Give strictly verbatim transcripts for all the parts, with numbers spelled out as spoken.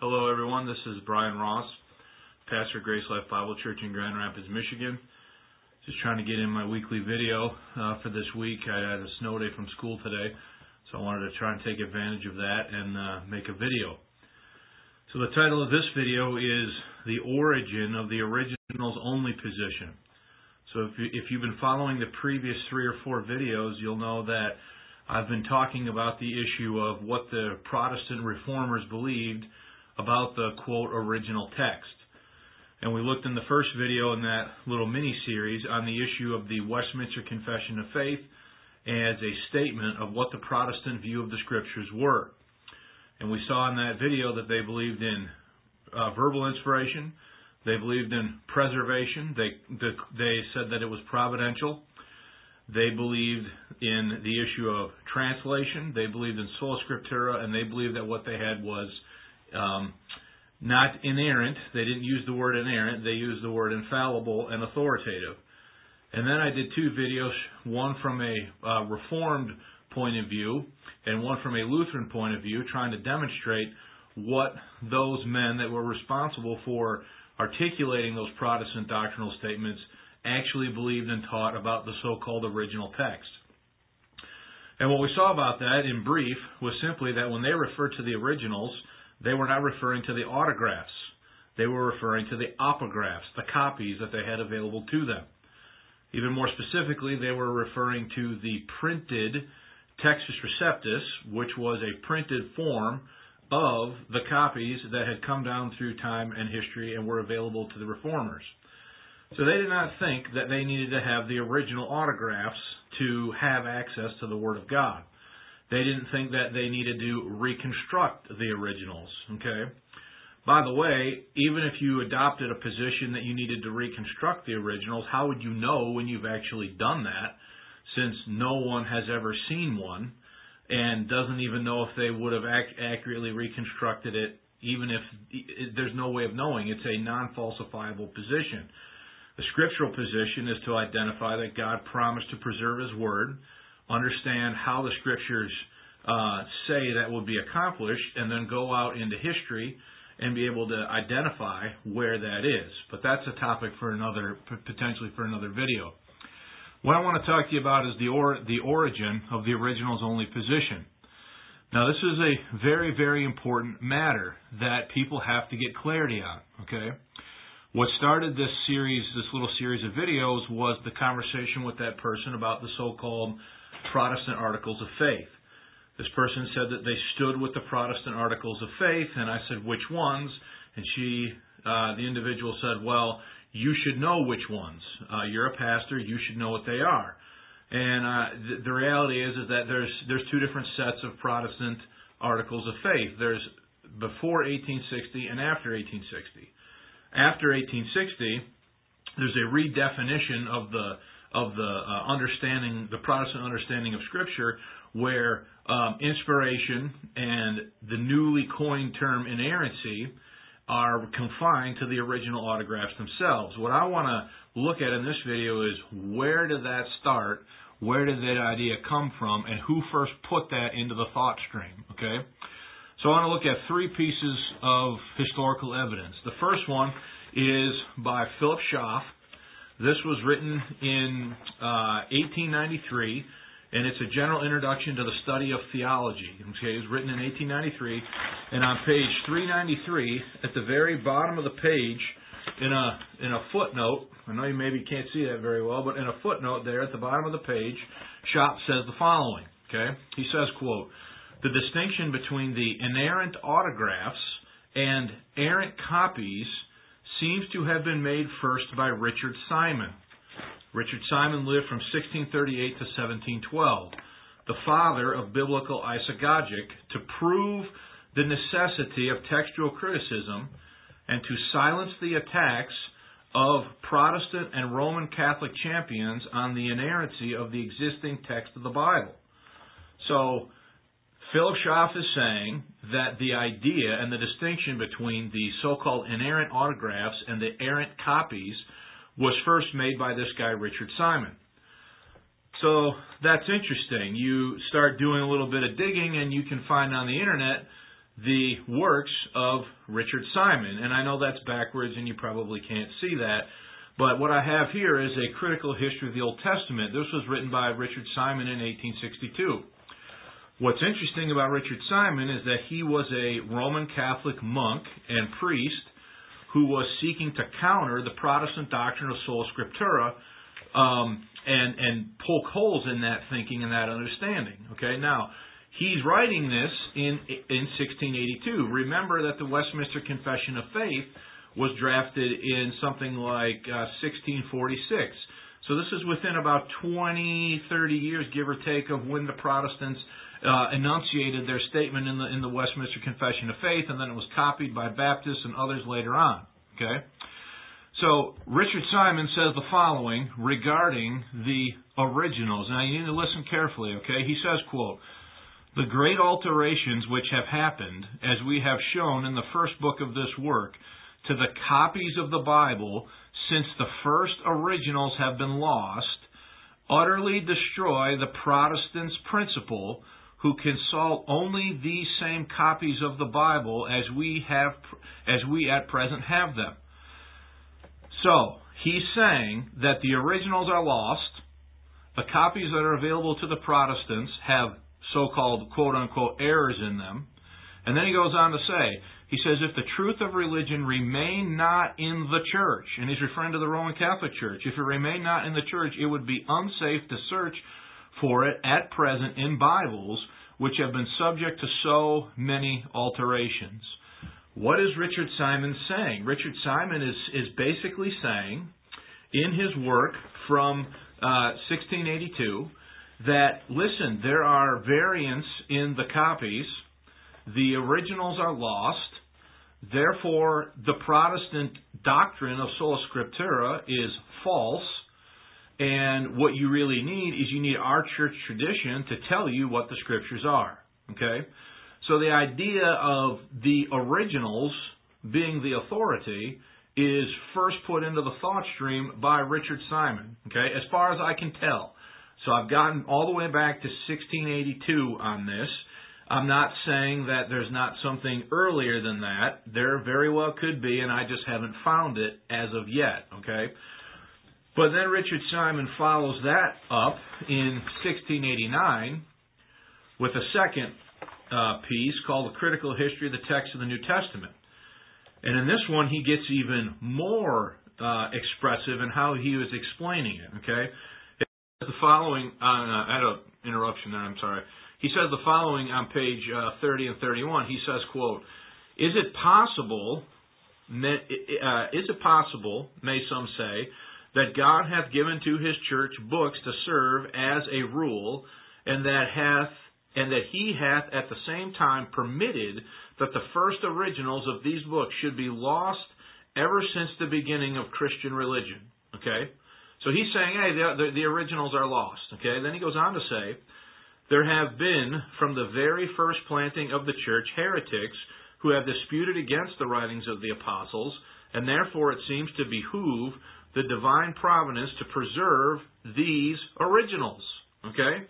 Hello everyone, this is Brian Ross, pastor of Grace Life Bible Church in Grand Rapids, Michigan. Just trying to get in my weekly video uh, for this week. I had a snow day from school today, so I wanted to try and take advantage of that and uh, make a video. So the title of this video is The Origin of the Originals Only Position. So if, you, if you've been following the previous three or four videos, you'll know that I've been talking about the issue of what the Protestant reformers believed about the, quote, original text. And we looked in the first video in that little mini-series on the issue of the Westminster Confession of Faith as a statement of what the Protestant view of the Scriptures were. And we saw in that video that they believed in uh, verbal inspiration, they believed in preservation, they, they, they said that it was providential, they believed in the issue of translation, they believed in sola scriptura, and they believed that what they had was um, not inerrant. They didn't use the word inerrant, they used the word infallible and authoritative. And then I did two videos, one from a uh, Reformed point of view and one from a Lutheran point of view, trying to demonstrate what those men that were responsible for articulating those Protestant doctrinal statements actually believed and taught about the so-called original text. And what we saw about that in brief was simply that when they referred to the originals, they were not referring to the autographs. They were referring to the opographs, the copies that they had available to them. Even more specifically, they were referring to the printed Textus Receptus, which was a printed form of the copies that had come down through time and history and were available to the reformers. So they did not think that they needed to have the original autographs to have access to the Word of God. They didn't think that they needed to reconstruct the originals. Okay. By the way, even if you adopted a position that you needed to reconstruct the originals, how would you know when you've actually done that, since no one has ever seen one and doesn't even know if they would have ac- accurately reconstructed it, even if there's no way of knowing? It's a non-falsifiable position. The scriptural position is to identify that God promised to preserve His Word, understand how the Scriptures uh, say that will be accomplished, and then go out into history and be able to identify where that is. But that's a topic for another, potentially for another video. What I want to talk to you about is the or, the origin of the originals only position. Now, this is a very, very important matter that people have to get clarity on. Okay. What started this series, this little series of videos, was the conversation with that person about the so-called Protestant Articles of Faith. This person said that they stood with the Protestant Articles of Faith, and I said, which ones? And she, uh, the individual said, well, you should know which ones. Uh, you're a pastor, you should know what they are. And uh, th- the reality is, is that there's there's two different sets of Protestant Articles of Faith. There's before eighteen sixty and after eighteen sixty. After eighteen sixty, there's a redefinition of the of the uh, understanding, the Protestant understanding of Scripture, where um, inspiration and the newly coined term inerrancy are confined to the original autographs themselves. What I want to look at in this video is, where did that start? Where did that idea come from? And who first put that into the thought stream? Okay. So I want to look at three pieces of historical evidence. The first one is by Philip Schaff. This was written in uh, eighteen ninety-three, and it's a general introduction to the study of theology. Okay, it was written in eighteen ninety-three, and on page three ninety-three, at the very bottom of the page, in a in a footnote, I know you maybe can't see that very well, but in a footnote there at the bottom of the page, Schaff says the following. Okay, he says, quote, "The distinction between the inerrant autographs and errant copies seems to have been made first by Richard Simon. Richard Simon lived from sixteen thirty-eight to seventeen twelve, the father of biblical isagogic, to prove the necessity of textual criticism and to silence the attacks of Protestant and Roman Catholic champions on the inerrancy of the existing text of the Bible." So, Philip Schaff is saying that the idea and the distinction between the so-called inerrant autographs and the errant copies was first made by this guy, Richard Simon. So that's interesting. You start doing a little bit of digging and you can find on the internet the works of Richard Simon. And I know that's backwards and you probably can't see that. But what I have here is a critical history of the Old Testament. This was written by Richard Simon in eighteen sixty-two. What's interesting about Richard Simon is that he was a Roman Catholic monk and priest who was seeking to counter the Protestant doctrine of sola scriptura um, and, and poke holes in that thinking and that understanding. Okay, now, he's writing this in, in sixteen eighty-two. Remember that the Westminster Confession of Faith was drafted in something like uh, sixteen forty-six. So this is within about twenty, thirty years, give or take, of when the Protestants Uh, enunciated their statement in the in the Westminster Confession of Faith, and then it was copied by Baptists and others later on. Okay, so Richard Simon says the following regarding the originals. Now you need to listen carefully. Okay, he says, quote, "The great alterations which have happened, as we have shown in the first book of this work, to the copies of the Bible since the first originals have been lost, utterly destroy the Protestants' principle, who consult only these same copies of the Bible as we have, as we at present have them." So, he's saying that the originals are lost, the copies that are available to the Protestants have so-called quote-unquote errors in them, and then he goes on to say, he says, "If the truth of religion remain not in the church," and he's referring to the Roman Catholic Church, "if it remain not in the church, it would be unsafe to search for it at present in Bibles, which have been subject to so many alterations." What is Richard Simon saying? Richard Simon is, is basically saying, in his work from uh, sixteen eighty-two, that, listen, there are variants in the copies, the originals are lost, therefore the Protestant doctrine of sola scriptura is false, and what you really need is you need our church tradition to tell you what the Scriptures are. Okay? So the idea of the originals being the authority is first put into the thought stream by Richard Simon. Okay? As far as I can tell. So I've gotten all the way back to sixteen eighty-two on this. I'm not saying that there's not something earlier than that. There very well could be, and I just haven't found it as of yet. Okay? But then Richard Simon follows that up in sixteen eighty-nine with a second uh, piece called The Critical History of the Text of the New Testament. And in this one, he gets even more uh, expressive in how he was explaining it. Okay, it says the following. Uh, I had an interruption there. I'm sorry. He says the following on page uh, thirty and thirty-one. He says, "Quote: Is it possible? May, uh, is it possible? May some say, that God hath given to His church books to serve as a rule, and that hath and that He hath at the same time permitted that the first originals of these books should be lost ever since the beginning of Christian religion." Okay, so he's saying, hey, the, the, the originals are lost. Okay, then he goes on to say, "There have been from the very first planting of the church heretics who have disputed against the writings of the apostles, and therefore it seems to behoove the divine providence to preserve these originals." Okay?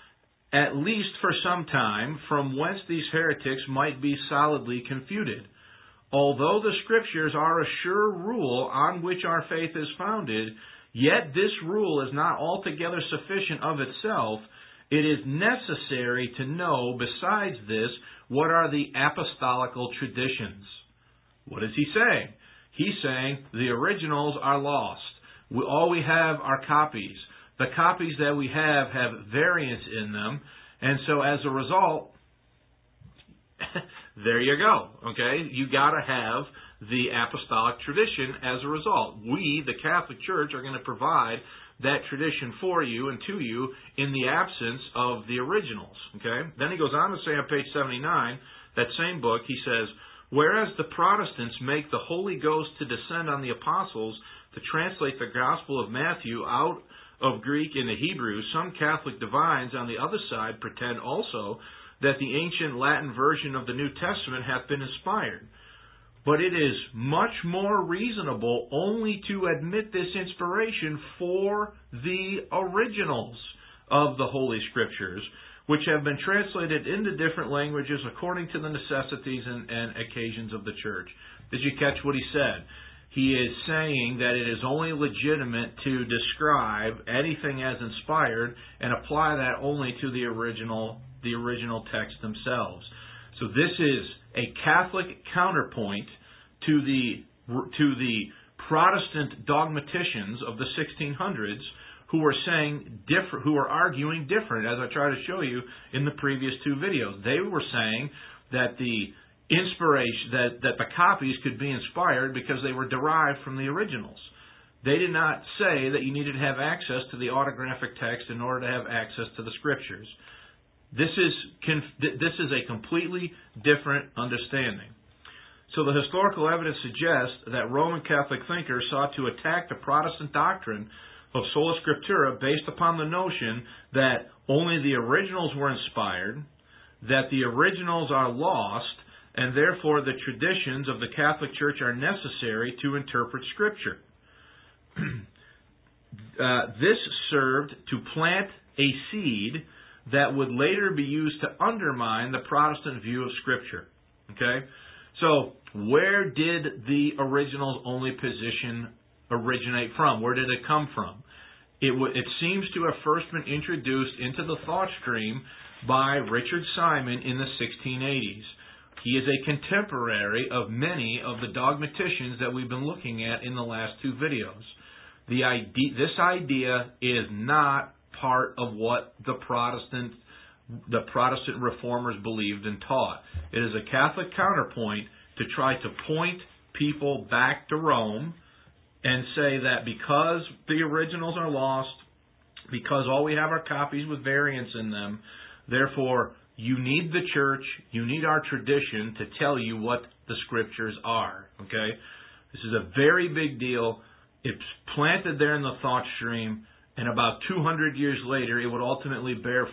"At least for some time, from whence these heretics might be solidly confuted. Although the Scriptures are a sure rule on which our faith is founded, yet this rule is not altogether sufficient of itself. It is necessary to know, besides this, what are the apostolical traditions." What is he saying? He's saying the originals are lost. We, all we have are copies. The copies that we have have variants in them. And so as a result, there you go. Okay? You got to have the apostolic tradition as a result. We, the Catholic Church, are going to provide that tradition for you and to you in the absence of the originals. Okay? Then he goes on to say on page seventy-nine, that same book, he says, "Whereas the Protestants make the Holy Ghost to descend on the apostles to translate the Gospel of Matthew out of Greek into Hebrew, some Catholic divines on the other side pretend also that the ancient Latin version of the New Testament hath been inspired. But it is much more reasonable only to admit this inspiration for the originals of the Holy Scriptures, which have been translated into different languages according to the necessities and, and occasions of the church. Did you catch what he said? He is saying that it is only legitimate to describe anything as inspired and apply that only to the original the original text themselves. So this is a Catholic counterpoint to the to the Protestant dogmaticians of the sixteen hundreds who are saying different, who are arguing different, as I tried to show you in the previous two videos. They were saying that the inspiration, that, that the copies could be inspired because they were derived from the originals. They did not say that you needed to have access to the autographic text in order to have access to the Scriptures. This is this is a completely different understanding. So the historical evidence suggests that Roman Catholic thinkers sought to attack the Protestant doctrine of sola scriptura based upon the notion that only the originals were inspired, that the originals are lost, and therefore the traditions of the Catholic Church are necessary to interpret Scripture. uh, this served to plant a seed that would later be used to undermine the Protestant view of Scripture. Okay? So, where did the originals only position originate from? Where did it come from? It, w- it seems to have first been introduced into the thought stream by Richard Simon in the sixteen eighties. He is a contemporary of many of the dogmaticians that we've been looking at in the last two videos. The idea, this idea is not part of what the Protestant the Protestant reformers believed and taught. It is a Catholic counterpoint to try to point people back to Rome and say that because the originals are lost, because all we have are copies with variants in them, therefore you need the church, you need our tradition to tell you what the Scriptures are. Okay? This is a very big deal. It's planted there in the thought stream, and about two hundred years later it would ultimately bear